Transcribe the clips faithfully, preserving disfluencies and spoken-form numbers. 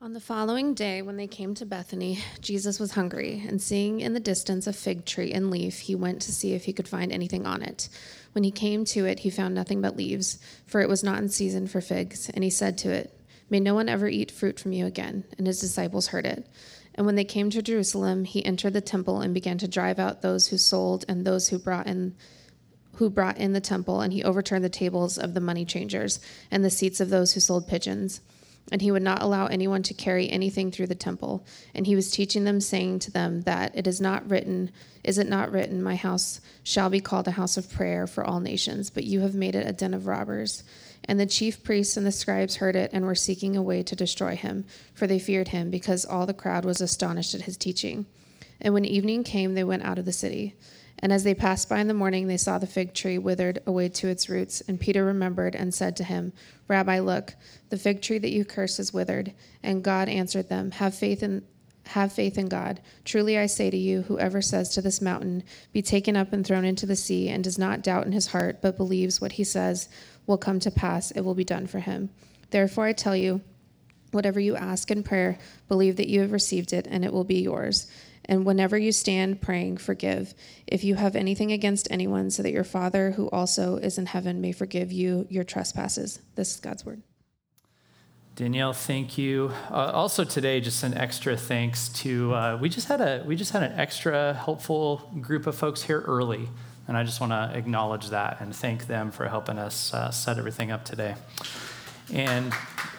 On the following day, when they came to Bethany, Jesus was hungry, and seeing in the distance a fig tree and leaf, he went to see if he could find anything on it. When he came to it, he found nothing but leaves, for it was not in season for figs. And he said to it, "May no one ever eat fruit from you again." And his disciples heard it. And when they came to Jerusalem, he entered the temple and began to drive out those who sold and those who brought in who brought in the temple, and he overturned the tables of the money changers and the seats of those who sold pigeons. And he would not allow anyone to carry anything through the temple. And he was teaching them, saying to them that it is not written, is it not written, "My house shall be called a house of prayer for all nations," but you have made it a den of robbers. And the chief priests and the scribes heard it and were seeking a way to destroy him, for they feared him, because all the crowd was astonished at his teaching. And when evening came, they went out of the city. And as they passed by in the morning, they saw the fig tree withered away to its roots. And Peter remembered and said to him, "Rabbi, look, the fig tree that you cursed is withered." And God answered them, Have faith in have faith in God. Truly I say to you, whoever says to this mountain, "Be taken up and thrown into the sea," and does not doubt in his heart, but believes what he says will come to pass, it will be done for him. Therefore I tell you, whatever you ask in prayer, believe that you have received it, and it will be yours. And whenever you stand praying, forgive, if you have anything against anyone, so that your Father, who also is in heaven, may forgive you your trespasses. This is God's word. Danielle, thank you. Uh, also today, just an extra thanks to uh, we just had a we just had an extra helpful group of folks here early, and I just want to acknowledge that and thank them for helping us uh, set everything up today. And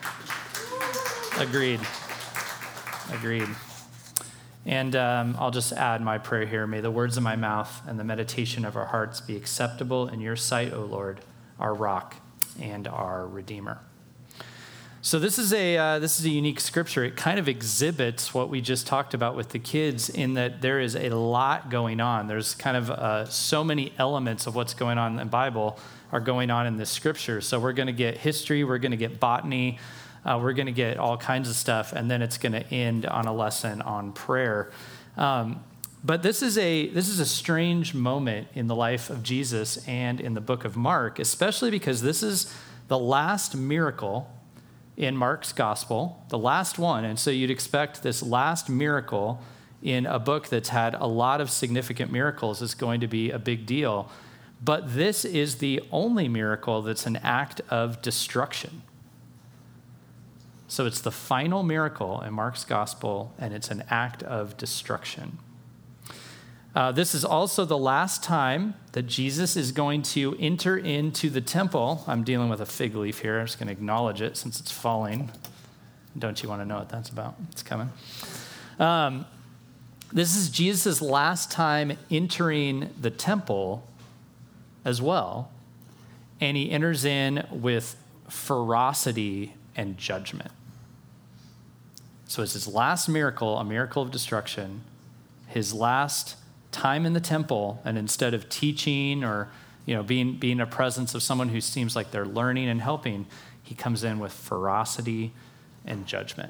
agreed, agreed. And um, I'll just add my prayer here. May the words of my mouth and the meditation of our hearts be acceptable in your sight, O Lord, our rock and our Redeemer. So this is a uh, this is a unique scripture. It kind of exhibits what we just talked about with the kids, in that there is a lot going on. There's kind of uh, so many elements of what's going on in the Bible are going on in this scripture. So we're going to get history, we're going to get botany, uh, we're going to get all kinds of stuff, and then it's going to end on a lesson on prayer. Um, but this is a this is a strange moment in the life of Jesus and in the book of Mark, especially because this is the last miracle in Mark's gospel, the last one. And so you'd expect this last miracle in a book that's had a lot of significant miracles is going to be a big deal. But this is the only miracle that's an act of destruction. So it's the final miracle in Mark's gospel, and it's an act of destruction. Uh, this is also the last time that Jesus is going to enter into the temple. I'm dealing with a fig leaf here. I'm just going to acknowledge it since it's falling. Don't you want to know what that's about? It's coming. Um, this is Jesus' last time entering the temple as well, and he enters in with ferocity and judgment. So it's his last miracle, a miracle of destruction, his last time in the temple, and instead of teaching or, you know, being being a presence of someone who seems like they're learning and helping, he comes in with ferocity and judgment.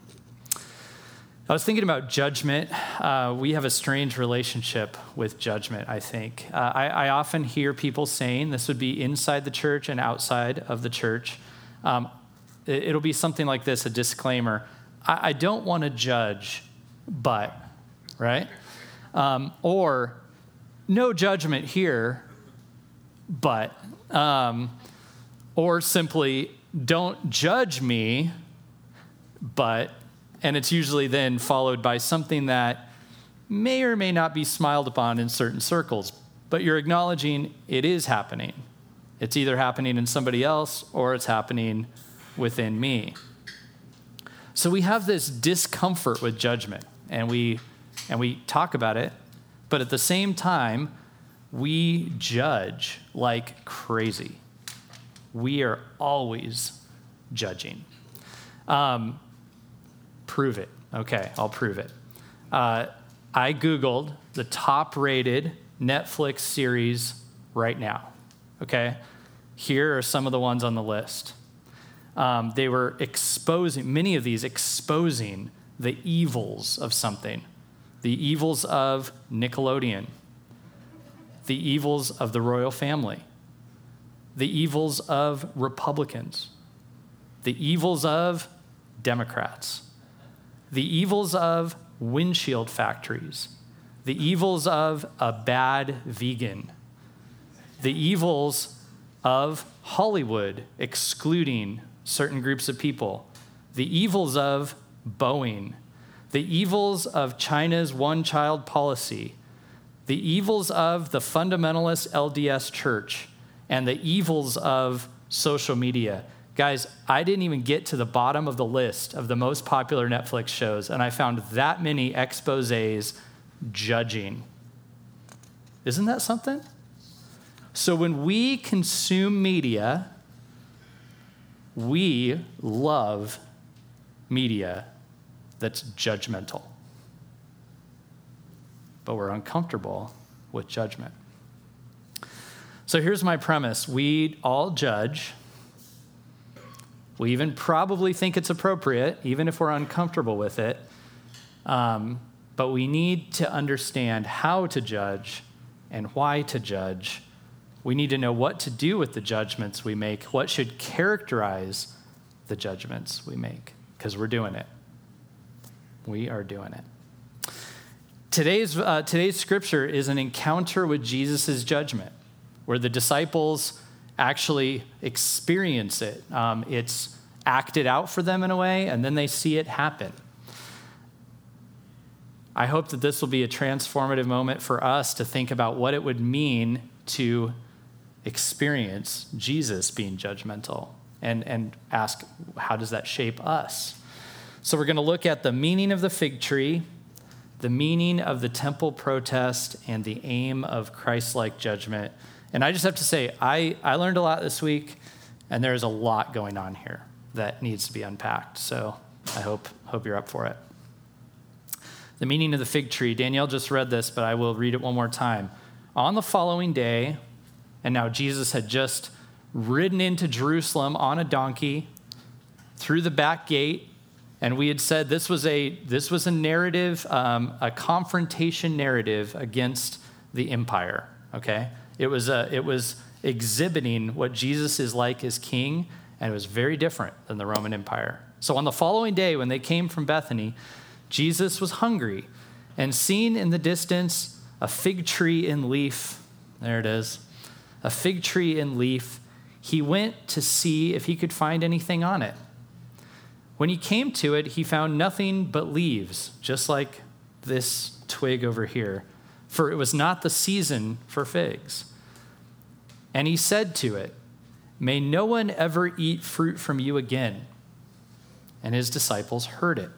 I was thinking about judgment. Uh, we have a strange relationship with judgment, I think. Uh, I, I often hear people saying, this would be inside the church and outside of the church. Um, it, it'll be something like this, a disclaimer. I, I don't want to judge, but, right? Um, or no judgment here, but, um, or simply don't judge me, but, and it's usually then followed by something that may or may not be smiled upon in certain circles, but you're acknowledging it is happening. It's either happening in somebody else or it's happening within me. So we have this discomfort with judgment, and we And we talk about it, but at the same time, we judge like crazy. We are always judging. Um, prove it. Okay, I'll prove it. Uh, I Googled the top-rated Netflix series right now, okay? Here are some of the ones on the list. Um, they were exposing, many of these exposing the evils of something. The evils of Nickelodeon, the evils of the royal family, the evils of Republicans, the evils of Democrats, the evils of windshield factories, the evils of a bad vegan, the evils of Hollywood excluding certain groups of people, the evils of Boeing, the evils of China's one-child policy, the evils of the fundamentalist L D S church, and the evils of social media. Guys, I didn't even get to the bottom of the list of the most popular Netflix shows, and I found that many exposés judging. Isn't that something? So when we consume media, we love media that's judgmental. But we're uncomfortable with judgment. So here's my premise. We all judge. We even probably think it's appropriate, even if we're uncomfortable with it. Um, but we need to understand how to judge and why to judge. We need to know what to do with the judgments we make, what should characterize the judgments we make, because we're doing it. We are doing it. Today's, uh, today's scripture is an encounter with Jesus' judgment, where the disciples actually experience it. Um, it's acted out for them in a way, and then they see it happen. I hope that this will be a transformative moment for us to think about what it would mean to experience Jesus being judgmental and, and ask, how does that shape us? So we're going to look at the meaning of the fig tree, the meaning of the temple protest, and the aim of Christ-like judgment. And I just have to say, I, I learned a lot this week, and there's a lot going on here that needs to be unpacked. So I hope, hope you're up for it. The meaning of the fig tree. Danielle just read this, but I will read it one more time. On the following day, and now Jesus had just ridden into Jerusalem on a donkey through the back gate, and we had said this was a this was a narrative, um, a confrontation narrative against the empire. Okay, it was a, it was exhibiting what Jesus is like as king, and it was very different than the Roman Empire. So on the following day, when they came from Bethany, Jesus was hungry, and seeing in the distance a fig tree in leaf, there it is, a fig tree in leaf, he went to see if he could find anything on it. When he came to it, he found nothing but leaves, just like this twig over here, for it was not the season for figs. And he said to it, "May no one ever eat fruit from you again." And his disciples heard it.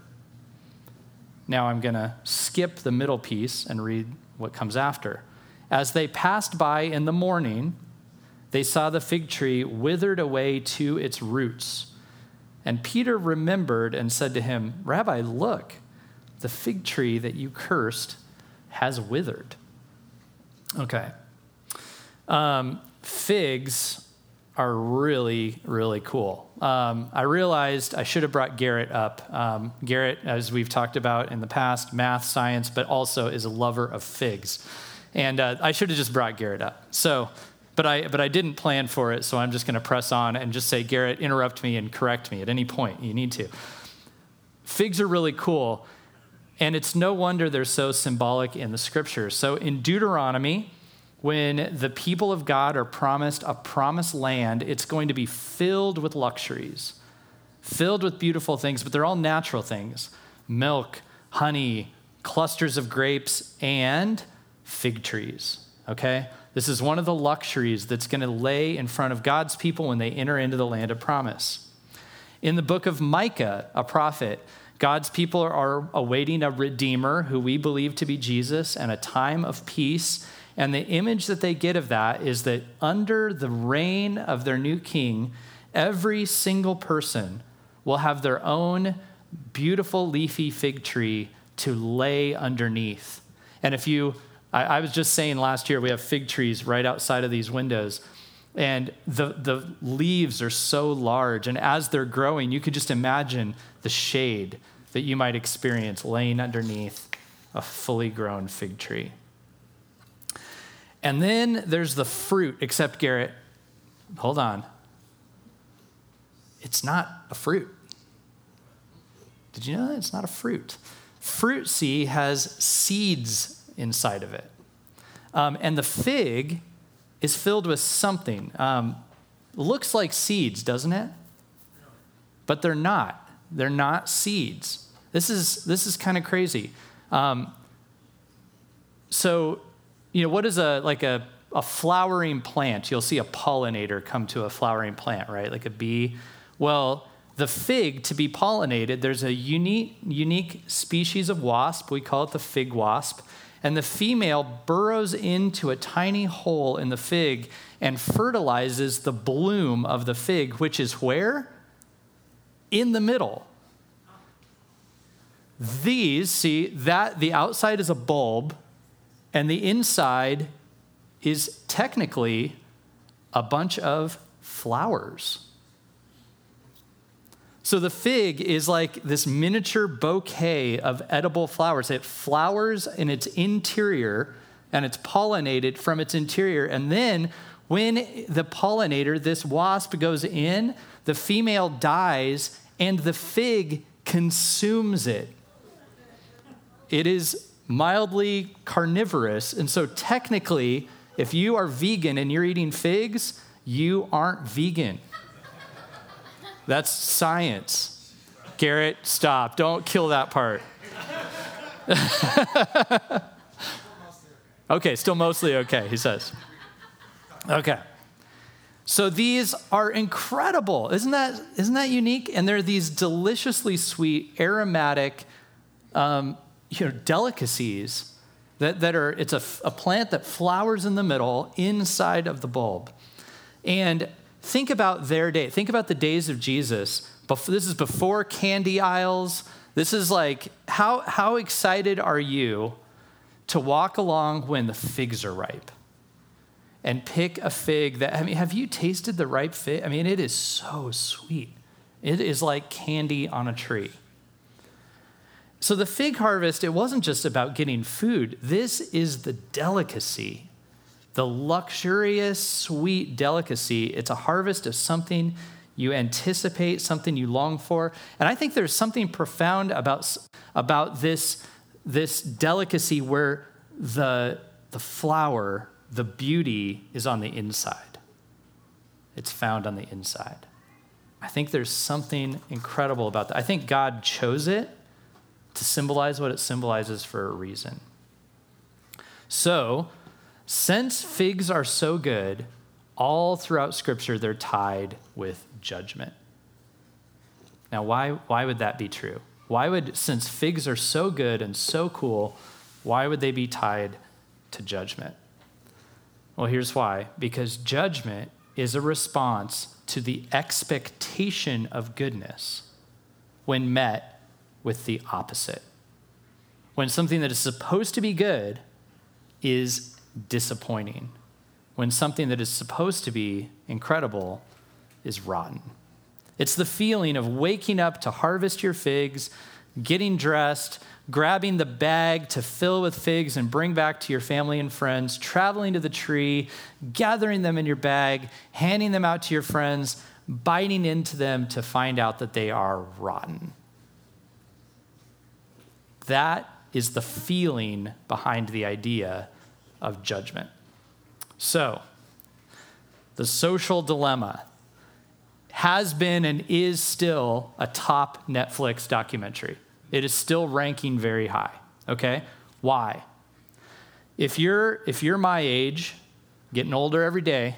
Now I'm going to skip the middle piece and read what comes after. As they passed by in the morning, they saw the fig tree withered away to its roots. And Peter remembered and said to him, "Rabbi, look, the fig tree that you cursed has withered." Okay. Um, figs are really, really cool. Um, I realized I should have brought Garrett up. Um, Garrett, as we've talked about in the past, math, science, but also is a lover of figs. And uh, I should have just brought Garrett up. So, but I but I didn't plan for it, so I'm just going to press on and just say, Garrett, interrupt me and correct me at any point you need to. Figs are really cool, and it's no wonder they're so symbolic in the scriptures. So in Deuteronomy, when the people of God are promised a promised land, it's going to be filled with luxuries, filled with beautiful things, but they're all natural things: milk, honey, clusters of grapes, and fig trees, okay? This is one of the luxuries that's going to lay in front of God's people when they enter into the land of promise. In the book of Micah, a prophet, God's people are awaiting a redeemer who we believe to be Jesus and a time of peace. And the image that they get of that is that under the reign of their new king, every single person will have their own beautiful leafy fig tree to lay underneath. And if you I, I was just saying last year, we have fig trees right outside of these windows, and the, the leaves are so large, and as they're growing, you could just imagine the shade that you might experience laying underneath a fully grown fig tree. And then there's the fruit, except Garrett, hold on. It's not a fruit. Did you know that? It's not a fruit. Fruit, see, has seeds inside of it. Um, and the fig is filled with something. Um, looks like seeds, doesn't it? But they're not. They're not seeds. This is this is kind of crazy. Um, so, you know, what is a like a, a flowering plant? You'll see a pollinator come to a flowering plant, right? Like a bee. Well, the fig, to be pollinated, there's a unique unique species of wasp. We call it the fig wasp. And the female burrows into a tiny hole in the fig and fertilizes the bloom of the fig, which is where? In the middle. These, see, that the outside is a bulb, and the inside is technically a bunch of flowers. So the fig is like this miniature bouquet of edible flowers. It flowers in its interior, and it's pollinated from its interior. And then when the pollinator, this wasp, goes in, the female dies, and the fig consumes it. It is mildly carnivorous. And so technically, if you are vegan and you're eating figs, you aren't vegan. That's science. Garrett, stop. Don't kill that part. Okay, still mostly okay, he says. Okay. So these are incredible. Isn't that, isn't that unique? And they're these deliciously sweet, aromatic, um, you know, delicacies that, that are, it's a, a plant that flowers in the middle inside of the bulb. And think about their day. Think about the days of Jesus. This is before candy aisles. This is like, how, how excited are you to walk along when the figs are ripe and pick a fig that, I mean, have you tasted the ripe fig? I mean, it is so sweet. It is like candy on a tree. So the fig harvest, it wasn't just about getting food. This is the delicacy, the luxurious, sweet delicacy. It's a harvest of something you anticipate, something you long for. And I think there's something profound about, about this, this delicacy where the, the flower, the beauty, is on the inside. It's found on the inside. I think there's something incredible about that. I think God chose it to symbolize what it symbolizes for a reason. So, since figs are so good, all throughout Scripture, they're tied with judgment. Now, why, why would that be true? Why would, since figs are so good and so cool, why would they be tied to judgment? Well, here's why. Because judgment is a response to the expectation of goodness when met with the opposite. When something that is supposed to be good is disappointing. When something that is supposed to be incredible is rotten. It's the feeling of waking up to harvest your figs, getting dressed, grabbing the bag to fill with figs and bring back to your family and friends, traveling to the tree, gathering them in your bag, handing them out to your friends, biting into them to find out that they are rotten. That is the feeling behind the idea of judgment. So, The Social Dilemma has been and is still a top Netflix documentary. It is still ranking very high, okay? Why? If you're, if you're my age, getting older every day,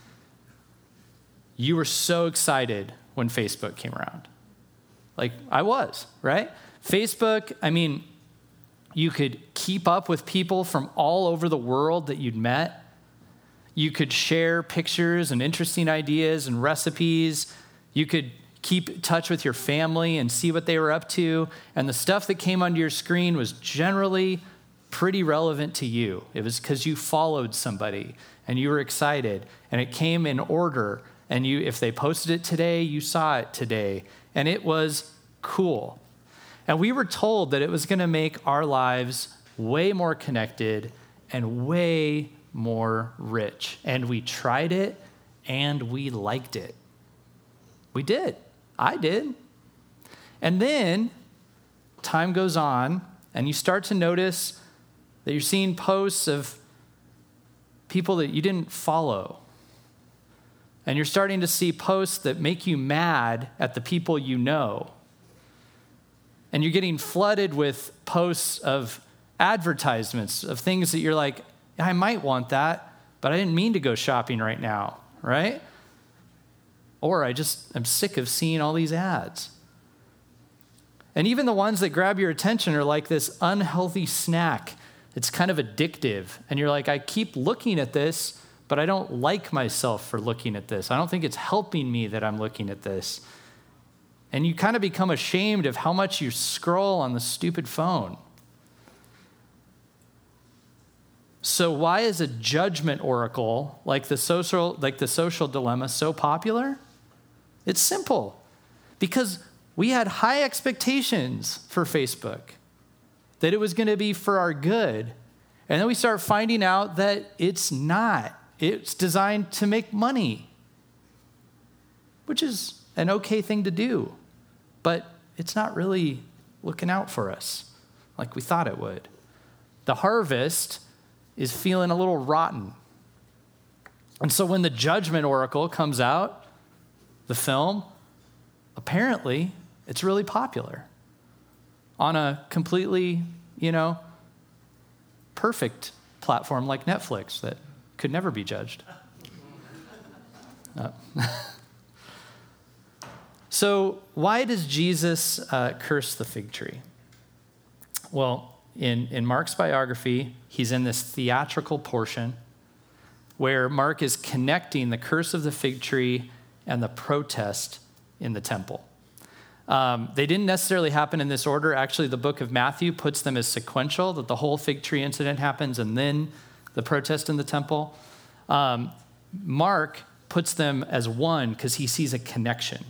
you were so excited when Facebook came around. Like, I was, right? Facebook, I mean, you could keep up with people from all over the world that you'd met. You could share pictures and interesting ideas and recipes. You could keep in touch with your family and see what they were up to. And the stuff that came onto your screen was generally pretty relevant to you. It was because you followed somebody and you were excited and it came in order. And you, if they posted it today, you saw it today. And it was cool. And we were told that it was going to make our lives way more connected and way more rich. And we tried it and we liked it. We did. I did. And then time goes on and you start to notice that you're seeing posts of people that you didn't follow. And you're starting to see posts that make you mad at the people you know. And you're getting flooded with posts of advertisements, of things that you're like, I might want that, but I didn't mean to go shopping right now, right? Or I just am sick of seeing all these ads. And even the ones that grab your attention are like this unhealthy snack. It's kind of addictive. And you're like, I keep looking at this, but I don't like myself for looking at this. I don't think it's helping me that I'm looking at this. And you kind of become ashamed of how much you scroll on the stupid phone. So why is a judgment oracle like the social, like the social dilemma so popular? It's simple. Because we had high expectations for Facebook, that it was going to be for our good. And then we start finding out that it's not. It's designed to make money, which is an okay thing to do. But it's not really looking out for us like we thought it would. The harvest is feeling a little rotten. And so when the Judgment Oracle comes out, the film, apparently it's really popular on a completely, you know, perfect platform like Netflix that could never be judged. Uh. So why does Jesus uh, curse the fig tree? Well, in, in Mark's biography, he's in this theatrical portion where Mark is connecting the curse of the fig tree and the protest in the temple. Um, they didn't necessarily happen in this order. Actually, the book of Matthew puts them as sequential, that the whole fig tree incident happens and then the protest in the temple. Um, Mark puts them as one because he sees a connection.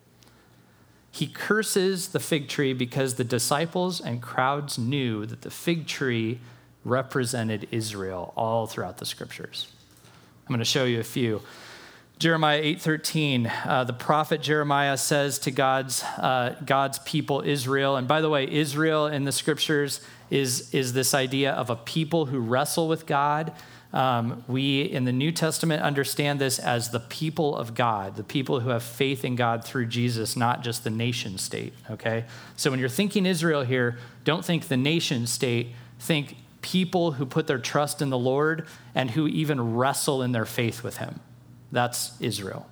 He curses the fig tree because the disciples and crowds knew that the fig tree represented Israel all throughout the scriptures. I'm going to show you a few. Jeremiah eight thirteen, uh, the prophet Jeremiah says to God's uh, God's people Israel, and by the way, Israel in the scriptures is, is this idea of a people who wrestle with God. Um, we, in the New Testament, understand this as the people of God, the people who have faith in God through Jesus, not just the nation state, okay? So when you're thinking Israel here, don't think the nation state, think people who put their trust in the Lord and who even wrestle in their faith with him. That's Israel.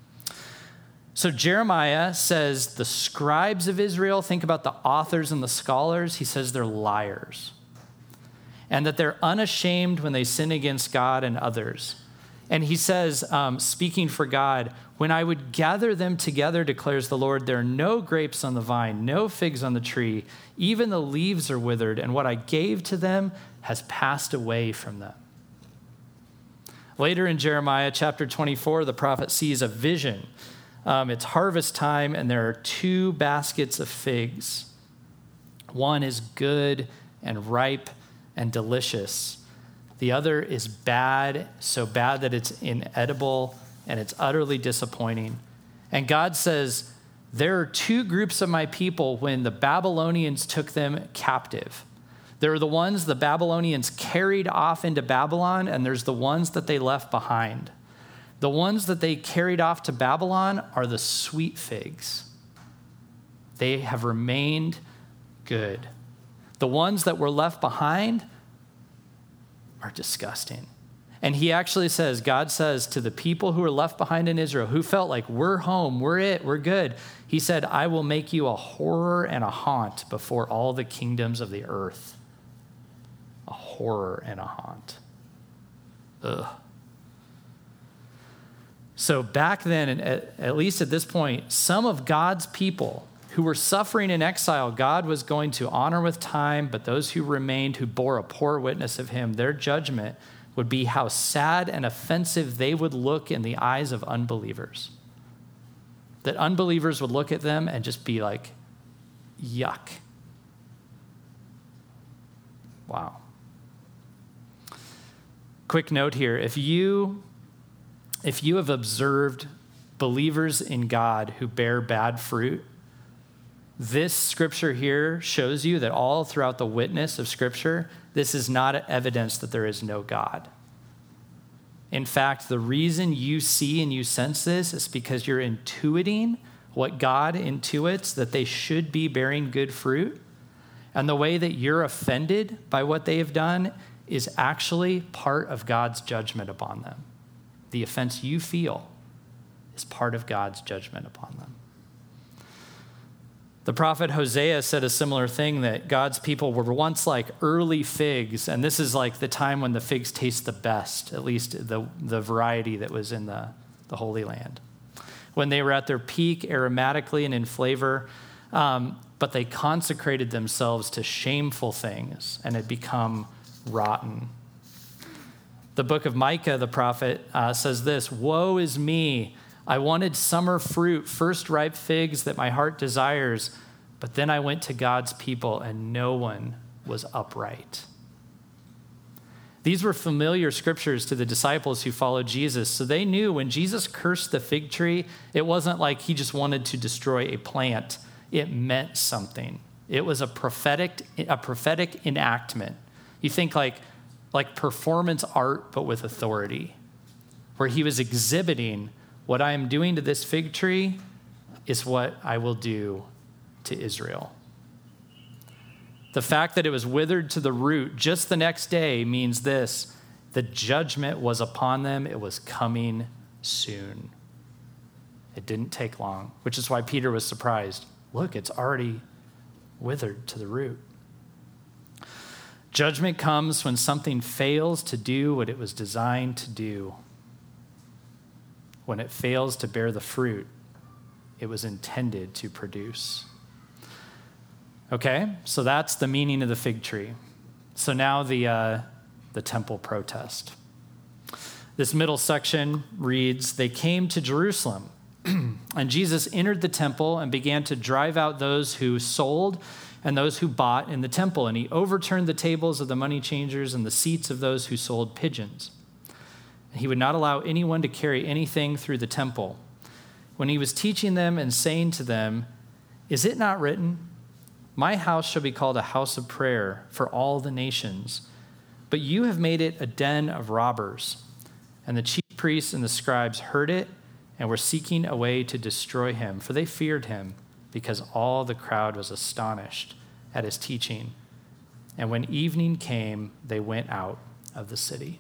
So Jeremiah says the scribes of Israel, think about the authors and the scholars, he says they're liars. And that they're unashamed when they sin against God and others. And he says, um, speaking for God, when I would gather them together, declares the Lord, there are no grapes on the vine, no figs on the tree, even the leaves are withered, and what I gave to them has passed away from them. Later in Jeremiah chapter twenty-four, the prophet sees a vision. Um, it's harvest time, and there are two baskets of figs. One is good and ripe and delicious. The other is bad, so bad that it's inedible and it's utterly disappointing. And God says, there are two groups of my people when the Babylonians took them captive. There are the ones the Babylonians carried off into Babylon, and there's the ones that they left behind. The ones that they carried off to Babylon are the sweet figs. They have remained good. The ones that were left behind are disgusting. And he actually says, God says to the people who were left behind in Israel, who felt like we're home, we're it, we're good. He said, I will make you a horror and a haunt before all the kingdoms of the earth. A horror and a haunt. Ugh. So back then, and at, at least at this point, some of God's people who were suffering in exile, God was going to honor with time, but those who remained, who bore a poor witness of him, their judgment would be how sad and offensive they would look in the eyes of unbelievers. That unbelievers would look at them and just be like, yuck. Wow. Quick note here, if you, if you have observed believers in God who bear bad fruit, This scripture here shows you that all throughout the witness of scripture, this is not evidence that there is no God. In fact, the reason you see and you sense this is because you're intuiting what God intuits, that they should be bearing good fruit. And the way that you're offended by what they have done is actually part of God's judgment upon them. The offense you feel is part of God's judgment upon them. The prophet Hosea said a similar thing, that God's people were once like early figs, and this is like the time when the figs taste the best, at least the, the variety that was in the, the Holy Land. When they were at their peak aromatically and in flavor, um, but they consecrated themselves to shameful things and had become rotten. The book of Micah, the prophet, uh, says this, "Woe is me! I wanted summer fruit, first ripe figs that my heart desires, but then I went to God's people and no one was upright." These were familiar scriptures to the disciples who followed Jesus. So they knew when Jesus cursed the fig tree, it wasn't like he just wanted to destroy a plant. It meant something. It was a prophetic, a prophetic enactment. You think like, like performance art, but with authority, where he was exhibiting, what I am doing to this fig tree is what I will do to Israel. The fact that it was withered to the root just the next day means this: the judgment was upon them. It was coming soon. It didn't take long, which is why Peter was surprised. Look, it's already withered to the root. Judgment comes when something fails to do what it was designed to do. When it fails to bear the fruit it was intended to produce. Okay, so that's the meaning of the fig tree. So now the uh, the temple protest. This middle section reads, "They came to Jerusalem, and Jesus entered the temple and began to drive out those who sold and those who bought in the temple. And he overturned the tables of the money changers and the seats of those who sold pigeons. And he would not allow anyone to carry anything through the temple. When he was teaching them and saying to them, 'Is it not written, my house shall be called a house of prayer for all the nations, but you have made it a den of robbers.' And the chief priests and the scribes heard it and were seeking a way to destroy him, for they feared him, because all the crowd was astonished at his teaching. And when evening came, they went out of the city."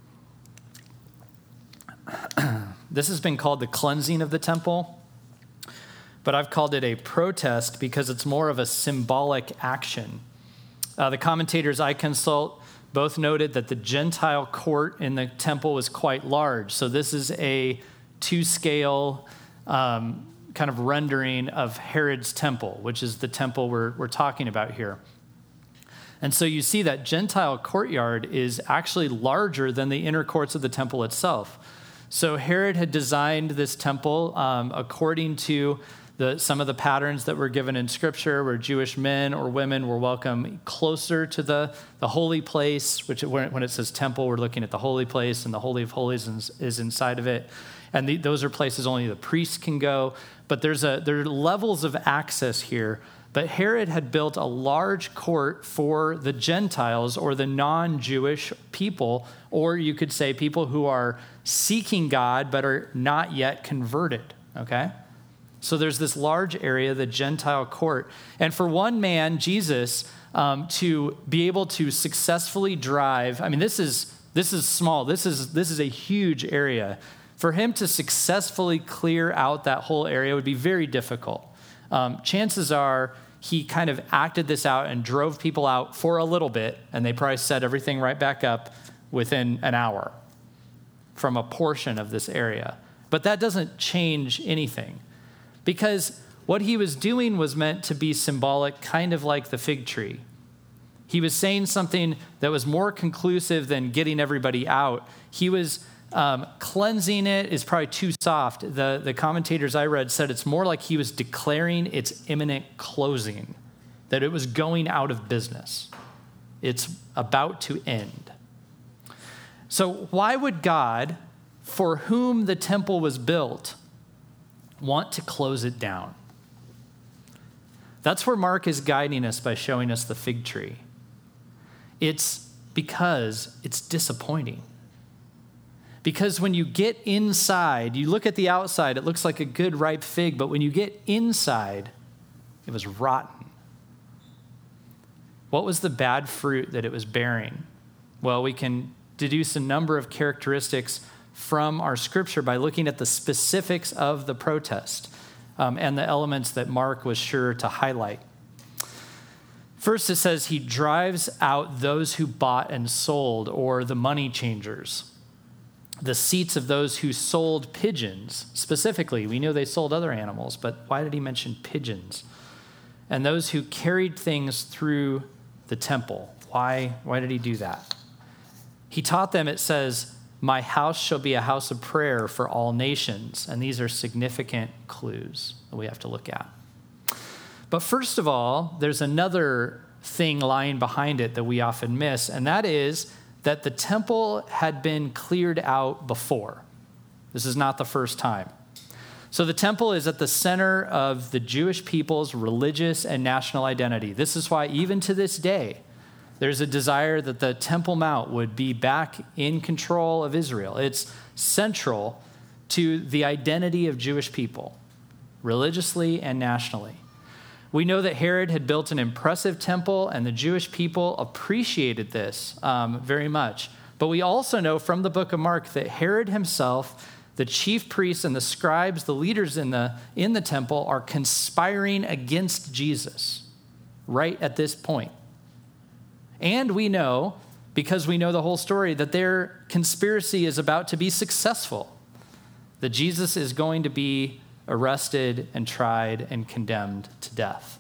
This has been called the cleansing of the temple, but I've called it a protest because it's more of a symbolic action. Uh, the commentators I consult both noted that the Gentile court in the temple was quite large. So this is a two-scale um, kind of rendering of Herod's temple, which is the temple we're, we're talking about here. And so you see that Gentile courtyard is actually larger than the inner courts of the temple itself. So Herod had designed this temple um, according to the, some of the patterns that were given in Scripture, where Jewish men or women were welcome closer to the, the holy place, which when it says temple, we're looking at the holy place, and the Holy of Holies is, is inside of it. And the, those are places only the priests can go. But there's a there are levels of access here. But Herod had built a large court for the Gentiles, or the non-Jewish people, or you could say people who are seeking God but are not yet converted, okay? So there's this large area, the Gentile court. And for one man, Jesus, um, to be able to successfully drive, I mean, this is this is small. This is this is a huge area. For him to successfully clear out that whole area would be very difficult. Um, chances are he kind of acted this out and drove people out for a little bit, and they probably set everything right back up within an hour from a portion of this area. But that doesn't change anything, because what he was doing was meant to be symbolic, kind of like the fig tree. He was saying something that was more conclusive than getting everybody out. He was Um, cleansing it is probably too soft. The, the commentators I read said it's more like he was declaring its imminent closing, that it was going out of business. It's about to end. So why would God, for whom the temple was built, want to close it down? That's where Mark is guiding us by showing us the fig tree. It's because it's disappointing. Because when you get inside, you look at the outside, it looks like a good ripe fig, but when you get inside, it was rotten. What was the bad fruit that it was bearing? Well, we can deduce a number of characteristics from our scripture by looking at the specifics of the protest um, and the elements that Mark was sure to highlight. First, it says he drives out those who bought and sold, or the money changers. The seats of those who sold pigeons, specifically. We know they sold other animals, but why did he mention pigeons? And those who carried things through the temple. Why, why did he do that? He taught them, it says, my house shall be a house of prayer for all nations. And these are significant clues that we have to look at. But first of all, there's another thing lying behind it that we often miss, and that is that the temple had been cleared out before. This is not the first time. So the temple is at the center of the Jewish people's religious and national identity. This is why even to this day, there's a desire that the Temple Mount would be back in control of Israel. It's central to the identity of Jewish people, religiously and nationally. We know that Herod had built an impressive temple, and the Jewish people appreciated this um, very much. But we also know from the book of Mark that Herod himself, the chief priests and the scribes, the leaders in the, in the temple, are conspiring against Jesus right at this point. And we know, because we know the whole story, that their conspiracy is about to be successful, that Jesus is going to be arrested and tried and condemned to death.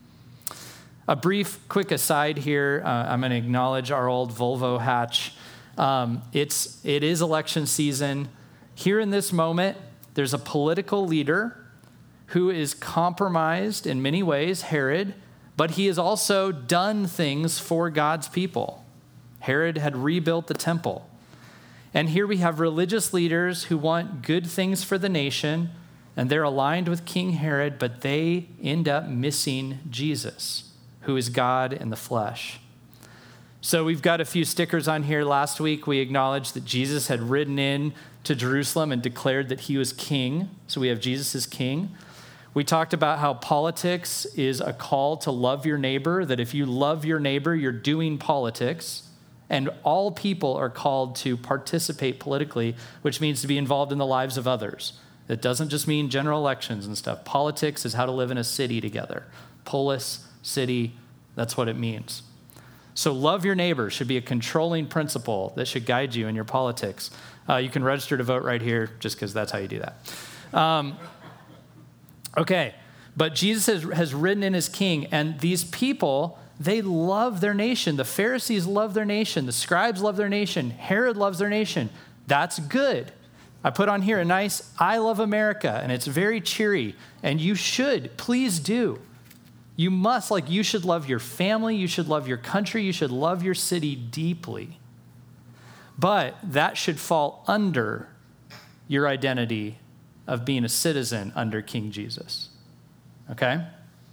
A brief, quick aside here. Uh, I'm going to acknowledge our old Volvo hatch. Um, it's, it is election season. Here in this moment, there's a political leader who is compromised in many ways, Herod, but he has also done things for God's people. Herod had rebuilt the temple. And here we have religious leaders who want good things for the nation, and they're aligned with King Herod, but they end up missing Jesus, who is God in the flesh. So we've got a few stickers on here. Last week, we acknowledged that Jesus had ridden in to Jerusalem and declared that he was king. So we have Jesus as king. We talked about how politics is a call to love your neighbor, that if you love your neighbor, you're doing politics. And all people are called to participate politically, which means to be involved in the lives of others. It doesn't just mean general elections and stuff. Politics is how to live in a city together. Polis, city, that's what it means. So love your neighbor should be a controlling principle that should guide you in your politics. Uh, you can register to vote right here just because that's how you do that. Um, okay, but Jesus has, has ridden in as king, and these people, they love their nation. The Pharisees love their nation. The scribes love their nation. Herod loves their nation. That's good. I put on here a nice I Love America, and it's very cheery, and you should, please do. You must, like you should love your family, you should love your country, you should love your city deeply. But that should fall under your identity of being a citizen under King Jesus, okay?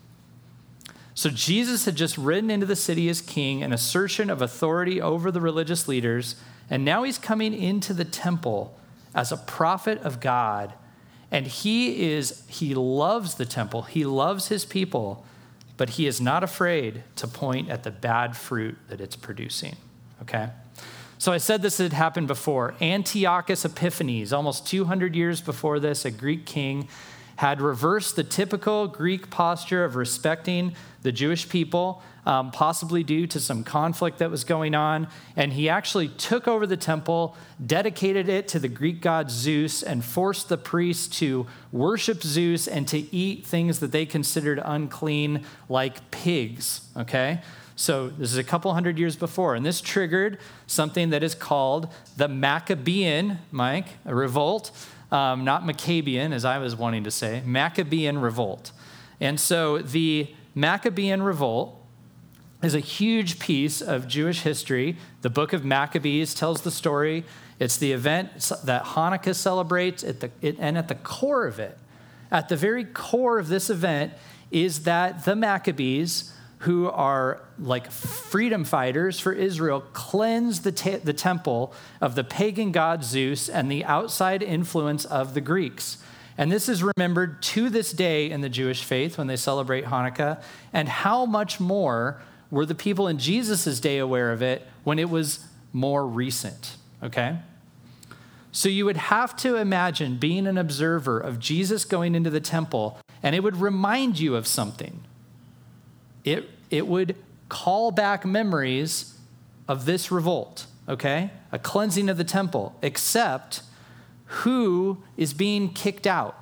So Jesus had just ridden into the city as king, an assertion of authority over the religious leaders, and now he's coming into the temple as a prophet of God, and he is, he loves the temple, he loves his people, but he is not afraid to point at the bad fruit that it's producing, okay? So I said this had happened before. Antiochus Epiphanes, almost two hundred years before this, a Greek king, had reversed the typical Greek posture of respecting the Jewish people, um, possibly due to some conflict that was going on. And he actually took over the temple, dedicated it to the Greek god Zeus, and forced the priests to worship Zeus and to eat things that they considered unclean, like pigs, okay? So this is a couple hundred years before. And this triggered something that is called the Maccabean, Mike, a revolt. Um, not Maccabean, as I was wanting to say, Maccabean revolt. And so the Maccabean revolt is a huge piece of Jewish history. The book of Maccabees tells the story. It's the event that Hanukkah celebrates, at the, it, and at the core of it, at the very core of this event, is that the Maccabees, who are like freedom fighters for Israel, cleansed the, te- the temple of the pagan god Zeus and the outside influence of the Greeks. And this is remembered to this day in the Jewish faith when they celebrate Hanukkah. And how much more were the people in Jesus' day aware of it when it was more recent, okay? So you would have to imagine being an observer of Jesus going into the temple, and it would remind you of something. It, it would call back memories of this revolt, okay? A cleansing of the temple, except who is being kicked out?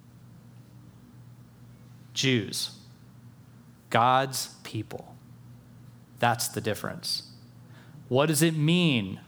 Jews, God's people. That's the difference. What does it mean?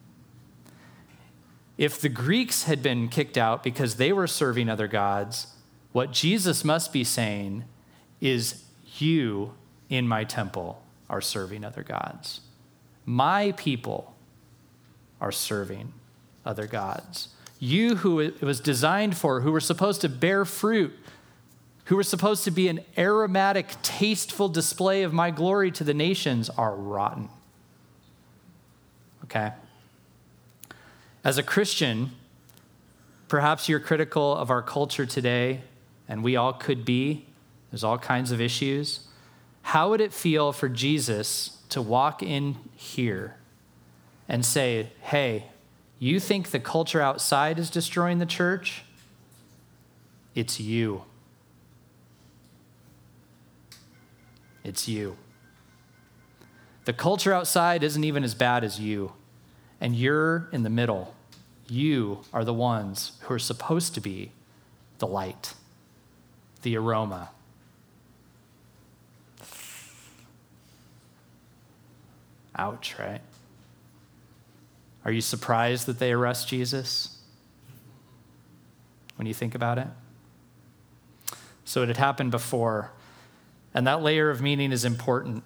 If the Greeks had been kicked out because they were serving other gods, what Jesus must be saying is, you in my temple are serving other gods. My people are serving other gods. You who it was designed for, who were supposed to bear fruit, who were supposed to be an aromatic, tasteful display of my glory to the nations, are rotten. Okay? As a Christian, perhaps you're critical of our culture today, and we all could be. There's all kinds of issues. How would it feel for Jesus to walk in here and say, hey, you think the culture outside is destroying the church? It's you. It's you. The culture outside isn't even as bad as you, and you're in the middle. You are the ones who are supposed to be the light, the aroma. Ouch, right? Are you surprised that they arrest Jesus when you think about it? So it had happened before, and that layer of meaning is important.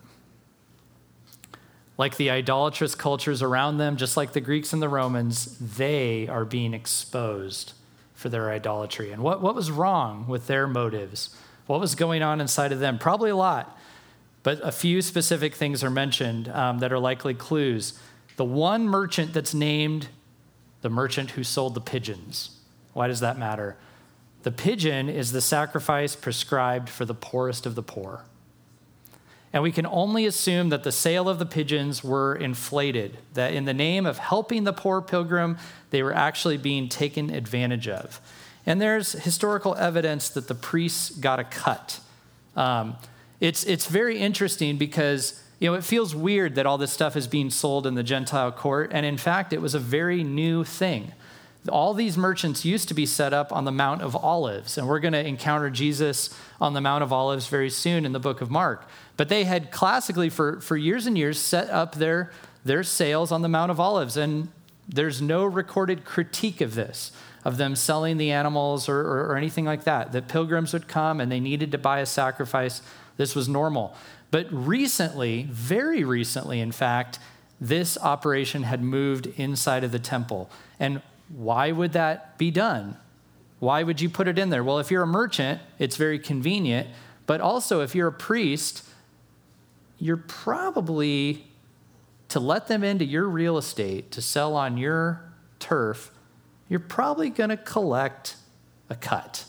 Like the idolatrous cultures around them, just like the Greeks and the Romans, they are being exposed for their idolatry. And what, what was wrong with their motives? What was going on inside of them? Probably a lot, but a few specific things are mentioned um, that are likely clues. The one merchant that's named the merchant who sold the pigeons. Why does that matter? The pigeon is the sacrifice prescribed for the poorest of the poor. And we can only assume that the sale of the pigeons were inflated, that in the name of helping the poor pilgrim, they were actually being taken advantage of. And there's historical evidence that the priests got a cut. Um, it's, it's very interesting because, you know, it feels weird that all this stuff is being sold in the Gentile court. And in fact, it was a very new thing. All these merchants used to be set up on the Mount of Olives, and we're going to encounter Jesus on the Mount of Olives very soon in the book of Mark. But they had classically, for, for years and years, set up their, their sales on the Mount of Olives, and there's no recorded critique of this, of them selling the animals or, or, or anything like that. That pilgrims would come and they needed to buy a sacrifice. This was normal. But recently, very recently, in fact, this operation had moved inside of the temple. And why would that be done? Why would you put it in there? Well, if you're a merchant, it's very convenient. But also, if you're a priest, you're probably, to let them into your real estate, to sell on your turf, you're probably going to collect a cut.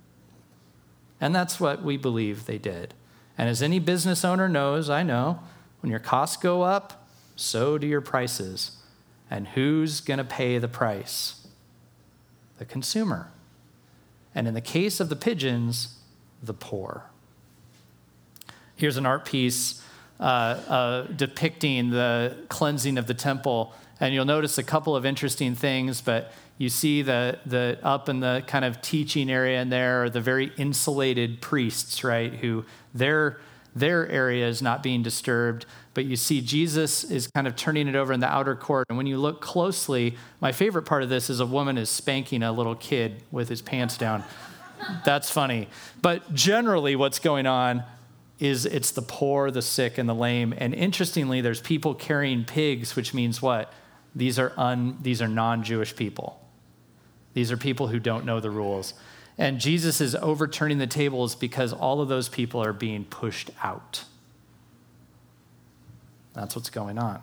And that's what we believe they did. And as any business owner knows, I know, when your costs go up, so do your prices. And who's going to pay the price? The consumer. And in the case of the pigeons, the poor. Here's an art piece uh, uh, depicting the cleansing of the temple. And you'll notice a couple of interesting things, but you see the, the up in the kind of teaching area in there are the very insulated priests, right, who their, their area is not being disturbed. But you see Jesus is kind of turning it over in the outer court. And when you look closely, my favorite part of this is a woman is spanking a little kid with his pants down. That's funny. But generally what's going on is it's the poor, the sick, and the lame. And interestingly, there's people carrying pigs, which means what? These are un, these are non-Jewish people. These are people who don't know the rules. And Jesus is overturning the tables because all of those people are being pushed out. That's what's going on.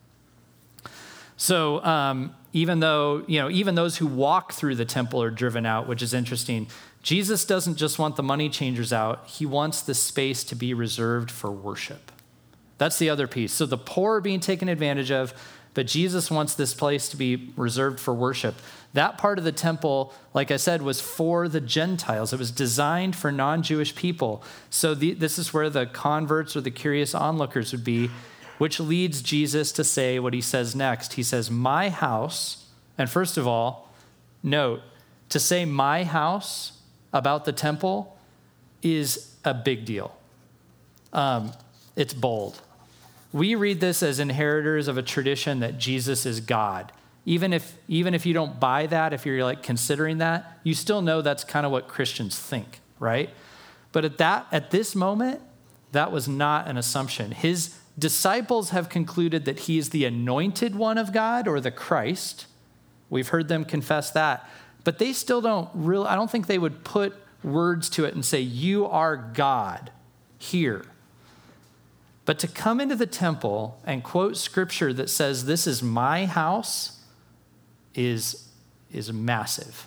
So um, even though, you know, even those who walk through the temple are driven out, which is interesting, Jesus doesn't just want the money changers out. He wants the space to be reserved for worship. That's the other piece. So the poor are being taken advantage of, but Jesus wants this place to be reserved for worship. That part of the temple, like I said, was for the Gentiles. It was designed for non-Jewish people. So the, this is where the converts or the curious onlookers would be, which leads Jesus to say what he says next. He says, my house, and first of all, note, to say my house about the temple is a big deal. Um, it's bold. We read this as inheritors of a tradition that Jesus is God. Even if, even if you don't buy that, if you're like considering that, you still know that's kind of what Christians think, right? But at that, at this moment, that was not an assumption. His disciples have concluded that he is the anointed one of God or the Christ. We've heard them confess that, but they still don't really, I don't think they would put words to it and say, you are God here. But to come into the temple and quote scripture that says, this is my house, is, is massive.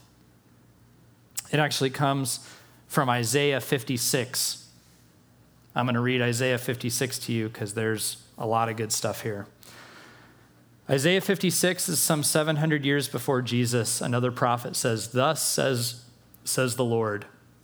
It actually comes from Isaiah fifty-six. I'm going to read Isaiah fifty-six to you because there's a lot of good stuff here. Isaiah fifty-six is some seven hundred years before Jesus. Another prophet says, thus says, says the Lord,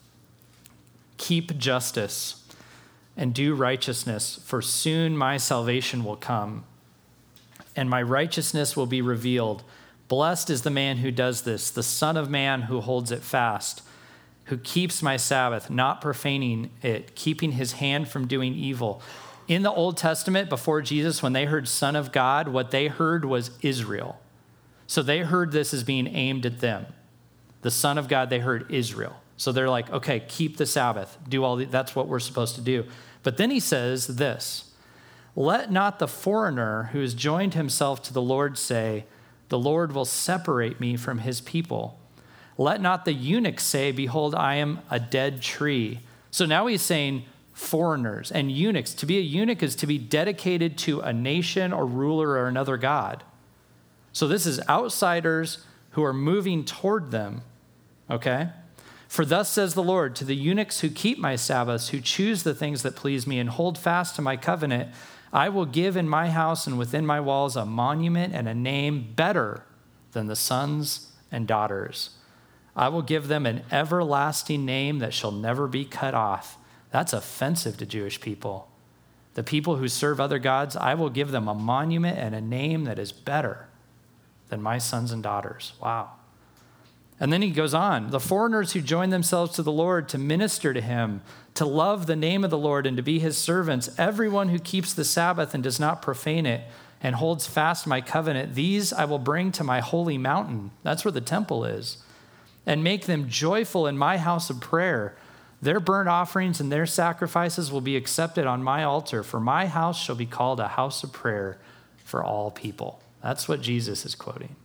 keep justice and do righteousness, for soon my salvation will come, and my righteousness will be revealed. Blessed is the man who does this, the Son of Man who holds it fast, who keeps my Sabbath, not profaning it, keeping his hand from doing evil. In the Old Testament, before Jesus, when they heard Son of God, what they heard was Israel. So they heard this as being aimed at them. The Son of God, they heard Israel. So they're like, okay, keep the Sabbath. Do all the, that's what we're supposed to do. But then he says this, let not the foreigner who has joined himself to the Lord say, the Lord will separate me from his people. Let not the eunuch say, behold, I am a dead tree. So now he's saying foreigners and eunuchs. To be a eunuch is to be dedicated to a nation or ruler or another god. So this is outsiders who are moving toward them, okay? For thus says the Lord, to the eunuchs who keep my Sabbaths, who choose the things that please me and hold fast to my covenant, I will give in my house and within my walls a monument and a name better than the sons and daughters. I will give them an everlasting name that shall never be cut off. That's offensive to Jewish people. The people who serve other gods, I will give them a monument and a name that is better than my sons and daughters. Wow. And then he goes on, the foreigners who join themselves to the Lord to minister to him, to love the name of the Lord and to be his servants, everyone who keeps the Sabbath and does not profane it and holds fast my covenant, these I will bring to my holy mountain. That's where the temple is. And make them joyful in my house of prayer. Their burnt offerings and their sacrifices will be accepted on my altar, for my house shall be called a house of prayer for all people. That's what Jesus is quoting.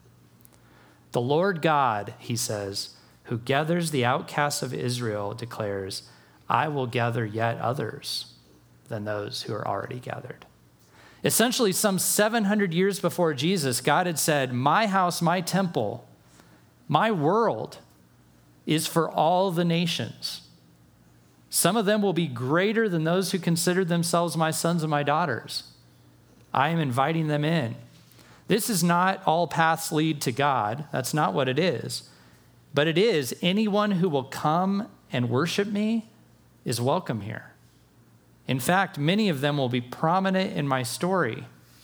The Lord God, he says, who gathers the outcasts of Israel, declares, I will gather yet others than those who are already gathered. Essentially, some seven hundred years before Jesus, God had said, my house, my temple, my world is for all the nations. Some of them will be greater than those who consider themselves my sons and my daughters. I am inviting them in. This is not all paths lead to God. That's not what it is. But it is anyone who will come and worship me is welcome here. In fact, many of them will be prominent in my story.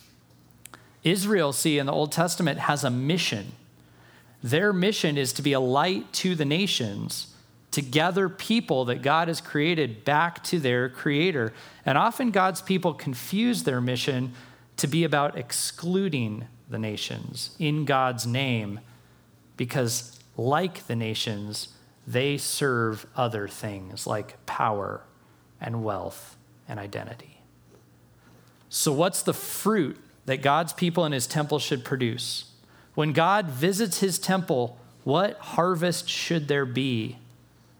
Israel, see, in the Old Testament has a mission. Their mission is to be a light to the nations, to gather people that God has created back to their Creator. And often God's people confuse their mission to be about excluding the nations in God's name, because like the nations, they serve other things like power and wealth and identity. So what's the fruit that God's people in his temple should produce? When God visits his temple, what harvest should there be?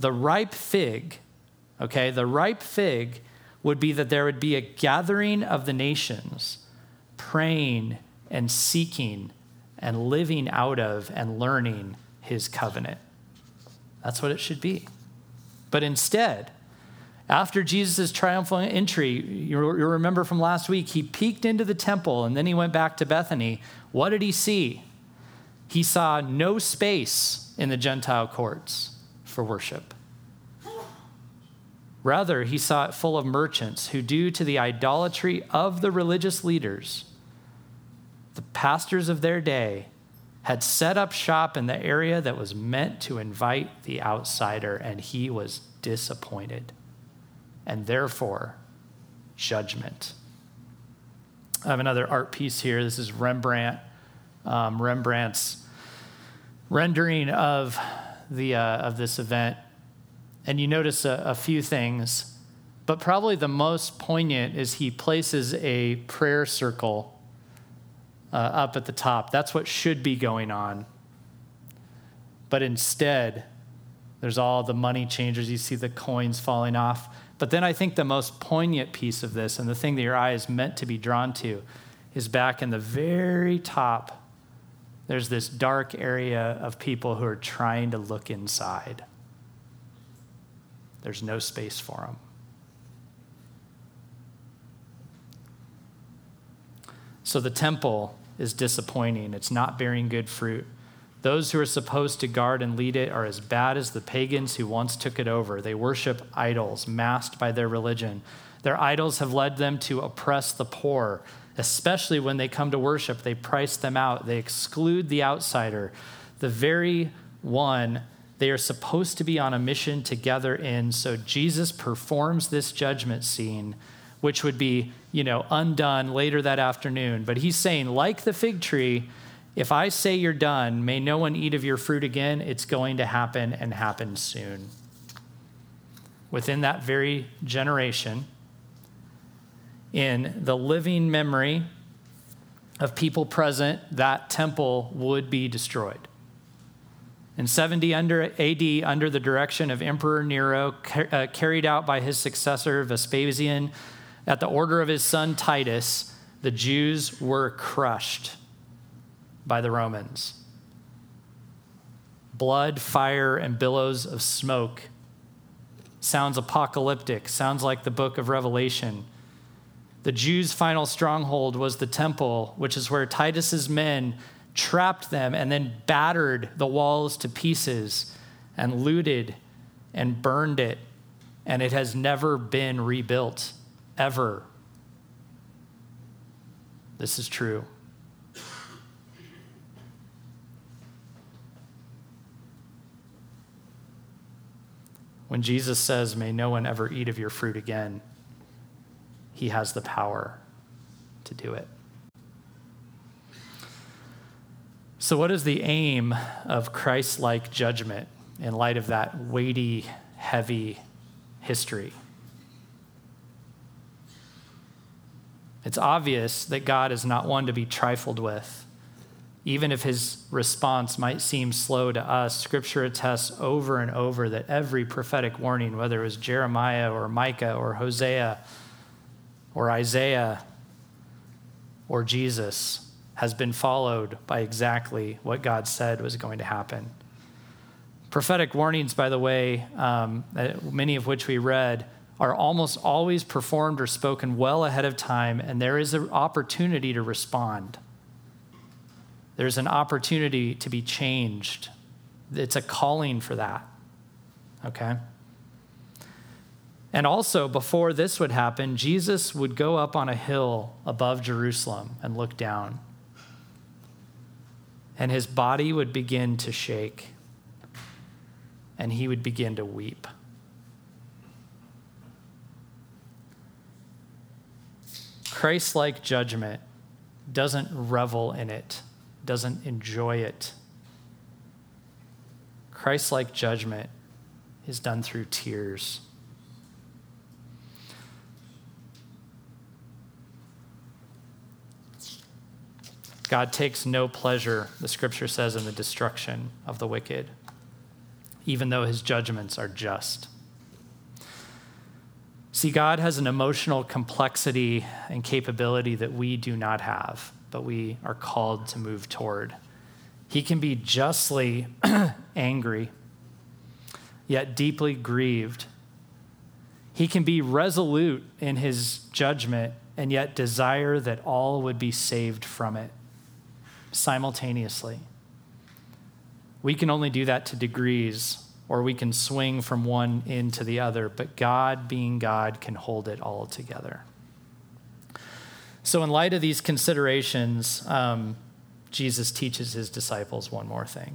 The ripe fig, okay, the ripe fig would be that there would be a gathering of the nations, praying and seeking and living out of and learning his covenant. That's what it should be. But instead, after Jesus' triumphal entry, you remember from last week, he peeked into the temple and then he went back to Bethany. What did he see? He saw no space in the Gentile courts for worship. Rather, he saw it full of merchants who, due to the idolatry of the religious leaders, the pastors of their day, had set up shop in the area that was meant to invite the outsider, and he was disappointed. And therefore, judgment. I have another art piece here. This is Rembrandt. Um, Rembrandt's rendering of the uh, of this event. And you notice a, a few things, but probably the most poignant is he places a prayer circle uh, up at the top. That's what should be going on. But instead, there's all the money changers. You see the coins falling off. But then I think the most poignant piece of this, and the thing that your eye is meant to be drawn to, is back in the very top. There's this dark area of people who are trying to look inside. There's no space for them. So the temple is disappointing. It's not bearing good fruit. Those who are supposed to guard and lead it are as bad as the pagans who once took it over. They worship idols masked by their religion. Their idols have led them to oppress the poor. Especially when they come to worship, they price them out. They exclude the outsider, the very one they are supposed to be on a mission to gather in. So Jesus performs this judgment scene, which would be, you know, undone later that afternoon. But he's saying, like the fig tree, if I say you're done, may no one eat of your fruit again. It's going to happen and happen soon. Within that very generation, in the living memory of people present, that temple would be destroyed. In seventy A D, under the direction of Emperor Nero, uh, carried out by his successor Vespasian, at the order of his son Titus, the Jews were crushed by the Romans. Blood, fire, and billows of smoke. Sounds apocalyptic, sounds like the book of Revelation. The Jews' final stronghold was the temple, which is where Titus's men trapped them and then battered the walls to pieces and looted and burned it. And it has never been rebuilt, ever. This is true. When Jesus says, may no one ever eat of your fruit again, he has the power to do it. So what is the aim of Christ-like judgment in light of that weighty, heavy history? It's obvious that God is not one to be trifled with. Even if his response might seem slow to us, Scripture attests over and over that every prophetic warning, whether it was Jeremiah or Micah or Hosea or Isaiah or Jesus, has been followed by exactly what God said was going to happen. Prophetic warnings, by the way, um, many of which we read, are almost always performed or spoken well ahead of time, and there is an opportunity to respond. There's an opportunity to be changed. It's a calling for that, okay? And also, before this would happen, Jesus would go up on a hill above Jerusalem and look down. And his body would begin to shake. And he would begin to weep. Christ-like judgment doesn't revel in it, doesn't enjoy it. Christ-like judgment is done through tears. God takes no pleasure, the scripture says, in the destruction of the wicked. even though his judgments are just. See, God has an emotional complexity and capability that we do not have, but we are called to move toward. He can be justly angry, yet deeply grieved. He can be resolute in his judgment, and yet desire that all would be saved from it simultaneously. We can only do that to degrees, or we can swing from one end to the other, but God, being God, can hold it all together. So in light of these considerations, um, Jesus teaches his disciples one more thing.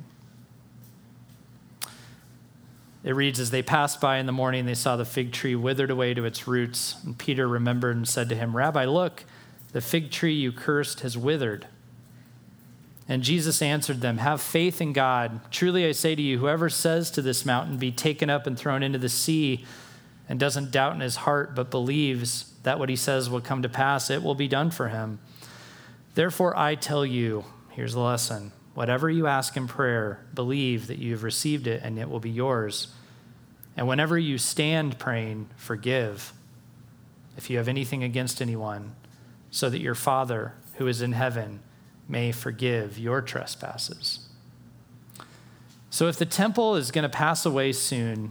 It reads, as they passed by in the morning, they saw the fig tree withered away to its roots. And Peter remembered and said to him, Rabbi, look, the fig tree you cursed has withered. And Jesus answered them, have faith in God. Truly I say to you, whoever says to this mountain, be taken up and thrown into the sea, and doesn't doubt in his heart, but believes that what he says will come to pass, it will be done for him. Therefore I tell you, here's the lesson, whatever you ask in prayer, believe that you have received it and it will be yours. And whenever you stand praying, forgive if you have anything against anyone, so that your Father who is in heaven may forgive your trespasses. So if the temple is going to pass away soon,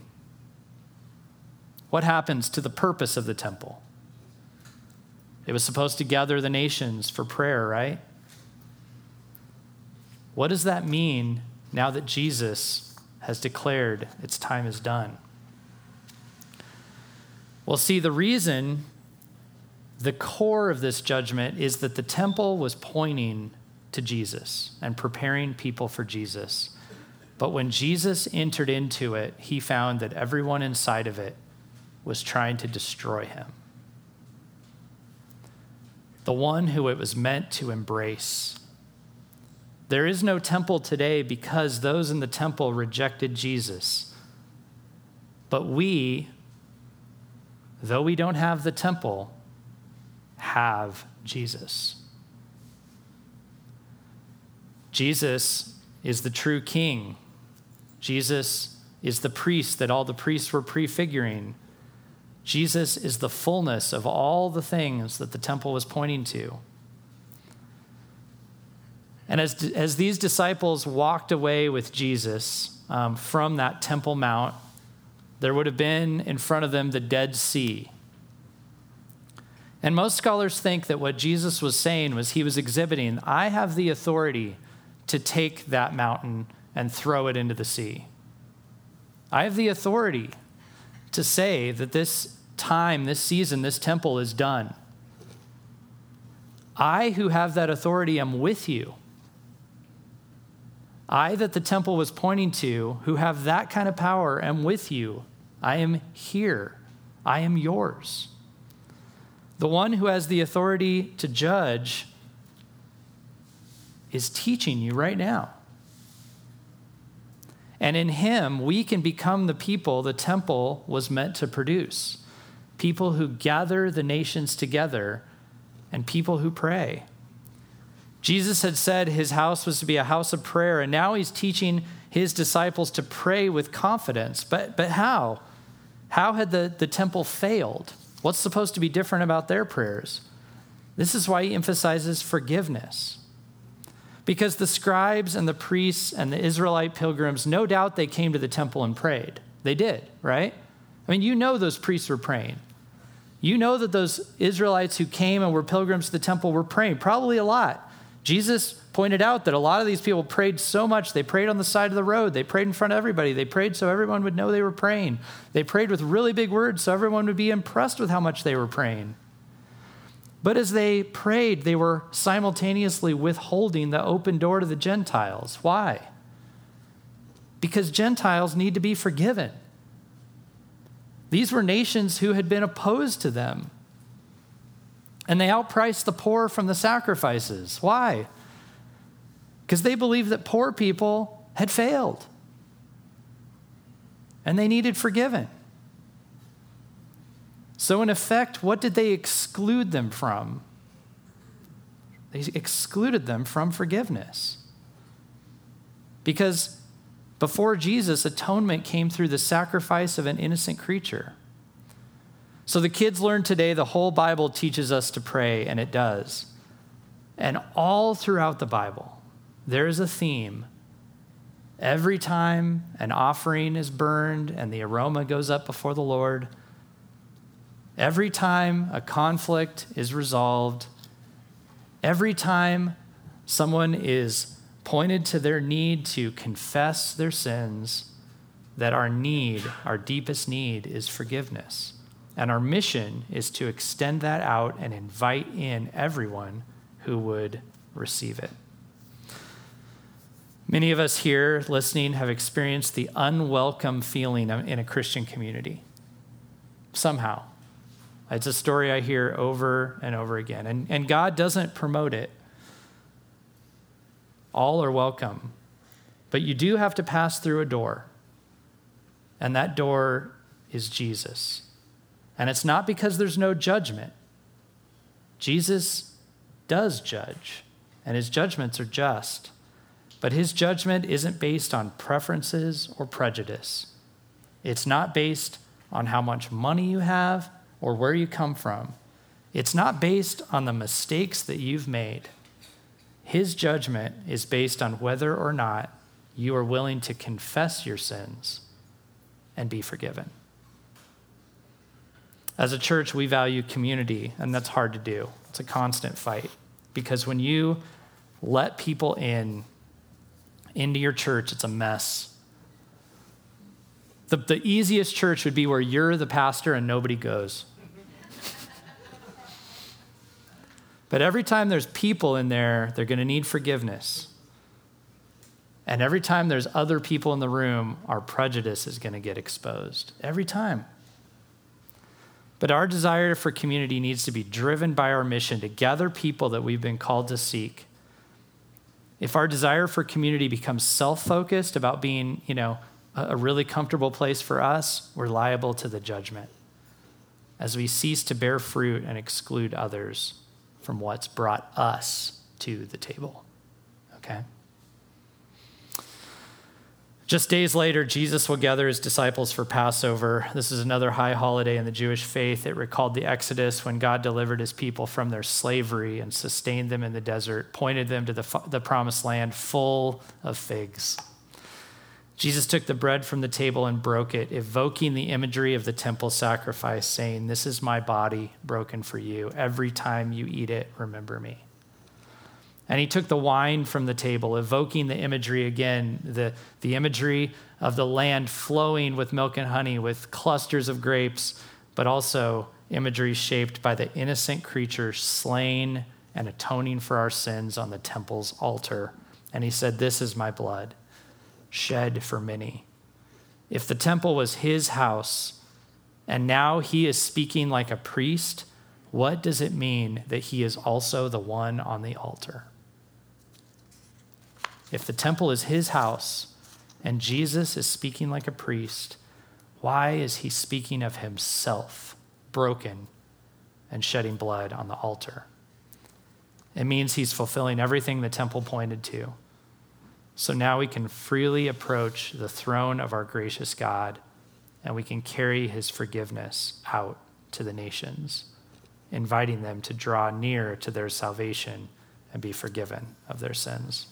what happens to the purpose of the temple? It was supposed to gather the nations for prayer, right? What does that mean now that Jesus has declared its time is done? Well, see, the reason, the core of this judgment is that the temple was pointing to Jesus and preparing people for Jesus. But when Jesus entered into it, he found that everyone inside of it was trying to destroy him. The one who it was meant to embrace. There is no temple today because those in the temple rejected Jesus. But we, though we don't have the temple, have Jesus. Jesus is the true king. Jesus is the priest that all the priests were prefiguring. Jesus is the fullness of all the things that the temple was pointing to. And as, as these disciples walked away with Jesus um, from that Temple Mount, there would have been in front of them the Dead Sea. And most scholars think that what Jesus was saying was he was exhibiting, I have the authority to take that mountain and throw it into the sea. I have the authority to say that this time, this season, this temple is done. I, who have that authority, am with you. I, that the temple was pointing to, who have that kind of power, am with you. I am here. I am yours. The one who has the authority to judge is teaching you right now. And in him, we can become the people the temple was meant to produce. People who gather the nations together and people who pray. Jesus had said his house was to be a house of prayer, and now he's teaching his disciples to pray with confidence. But, but how? How had the, the temple failed? What's supposed to be different about their prayers? This is why he emphasizes forgiveness. Because the scribes and the priests and the Israelite pilgrims, no doubt they came to the temple and prayed. They did, right? I mean, you know those priests were praying. You know that those Israelites who came and were pilgrims to the temple were praying, probably a lot. Jesus pointed out that a lot of these people prayed so much. They prayed on the side of the road. They prayed in front of everybody. They prayed so everyone would know they were praying. They prayed with really big words so everyone would be impressed with how much they were praying. But as they prayed, they were simultaneously withholding the open door to the Gentiles. Why? Because Gentiles need to be forgiven. These were nations who had been opposed to them. And they outpriced the poor from the sacrifices. Why? Because they believed that poor people had failed. And they needed forgiven. So in effect, what did they exclude them from? They excluded them from forgiveness. Because Before Jesus, atonement came through the sacrifice of an innocent creature. So the kids learn today the whole Bible teaches us to pray, and it does. And all throughout the Bible, there is a theme. Every time an offering is burned and the aroma goes up before the Lord, every time a conflict is resolved, every time someone is pointed to their need to confess their sins, that our need, our deepest need, is forgiveness. And our mission is to extend that out and invite in everyone who would receive it. Many of us here listening have experienced the unwelcome feeling in a Christian community. Somehow. It's a story I hear over and over again. And, and God doesn't promote it. All are welcome. But you do have to pass through a door. And that door is Jesus. And it's not because there's no judgment. Jesus does judge, and his judgments are just. But his judgment isn't based on preferences or prejudice. It's not based on how much money you have or where you come from. It's not based on the mistakes that you've made. His judgment is based on whether or not you are willing to confess your sins and be forgiven. As a church, we value community, and that's hard to do. It's a constant fight, because when you let people in into your church, it's a mess. The, the easiest church would be where you're the pastor and nobody goes. But every time there's people in there, they're going to need forgiveness. And every time there's other people in the room, our prejudice is going to get exposed. Every time. But our desire for community needs to be driven by our mission to gather people that we've been called to seek. If our desire for community becomes self-focused about being, you know, a really comfortable place for us, we're liable to the judgment as we cease to bear fruit and exclude others from what's brought us to the table. Okay? Just days later, Jesus will gather his disciples for Passover. This is another high holiday in the Jewish faith. It recalled the Exodus when God delivered his people from their slavery and sustained them in the desert, pointed them to the, the promised land full of figs. Jesus took the bread from the table and broke it, evoking the imagery of the temple sacrifice, saying, "This is my body broken for you. Every time you eat it, remember me." And he took the wine from the table, evoking the imagery again, the, the imagery of the land flowing with milk and honey, with clusters of grapes, but also imagery shaped by the innocent creature slain and atoning for our sins on the temple's altar. And he said, "This is my blood, shed for many." If the temple was his house, and now he is speaking like a priest, what does it mean that he is also the one on the altar? If the temple is his house and Jesus is speaking like a priest, why is he speaking of himself broken and shedding blood on the altar? It means he's fulfilling everything the temple pointed to. So now we can freely approach the throne of our gracious God, and we can carry his forgiveness out to the nations, inviting them to draw near to their salvation and be forgiven of their sins.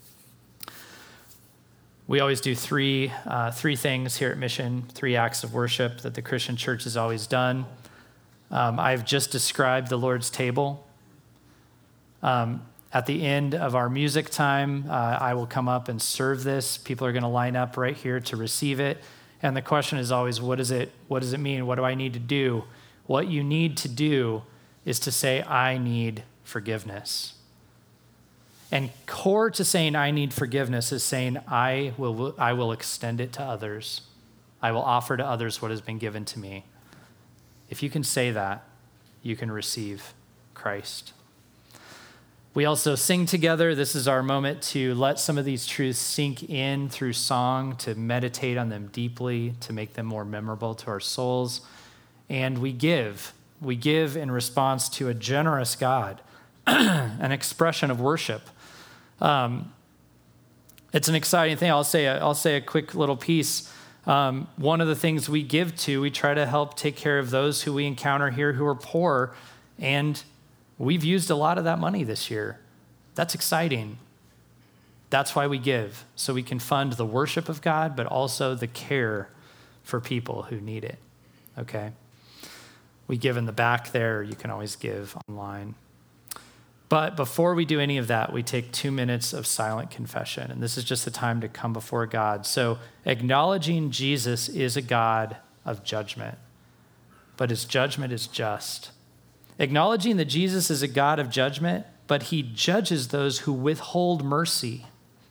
We always do three, uh, three things here at Mission, three acts of worship that the Christian church has always done. Um, I've just described the Lord's table. Um, at the end of our music time, uh, I will come up and serve this. People are going to line up right here to receive it. And the question is always, what is it? What does it mean? What do I need to do? What you need to do is to say, "I need forgiveness." And core to saying I need forgiveness is saying I will, I will extend it to others. I will offer to others what has been given to me. If you can say that, you can receive Christ. We also sing together. This is our moment to let some of these truths sink in through song, to meditate on them deeply, to make them more memorable to our souls. And we give. We give in response to a generous God, an expression of worship. Um, It's an exciting thing. I'll say a, I'll say a quick little piece. Um, one of the things we give to, we try to help take care of those who we encounter here who are poor, and we've used a lot of that money this year. That's exciting. That's why we give, so we can fund the worship of God, but also the care for people who need it, okay? We give in the back there. You can always give online. But before we do any of that, we take two minutes of silent confession. And this is just the time to come before God. So acknowledging Jesus is a God of judgment, but his judgment is just. Acknowledging that Jesus is a God of judgment, but he judges those who withhold mercy.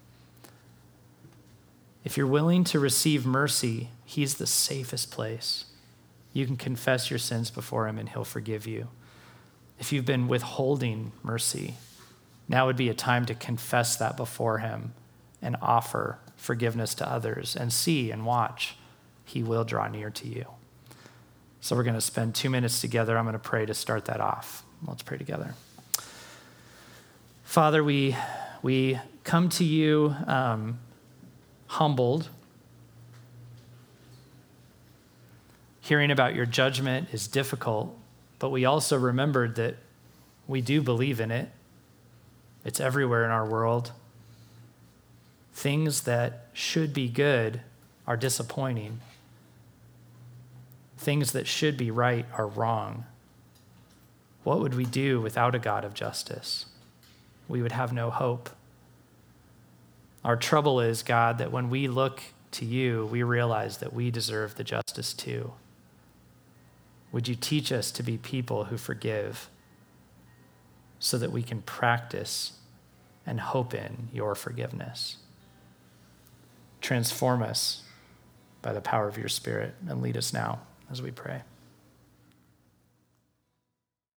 If you're willing to receive mercy, he's the safest place. You can confess your sins before him and he'll forgive you. If you've been withholding mercy, now would be a time to confess that before him and offer forgiveness to others and see and watch. He will draw near to you. So we're going to spend two minutes together. I'm going to pray to start that off. Let's pray together. Father, we, we come to you um, humbled. Hearing about your judgment is difficult, but we also remembered that we do believe in it. It's everywhere in our world. Things that should be good are disappointing. Things that should be right are wrong. What would we do without a God of justice? We would have no hope. Our trouble is, God, that when we look to you, we realize that we deserve the justice too. Would you teach us to be people who forgive so that we can practice and hope in your forgiveness? Transform us by the power of your Spirit and lead us now as we pray.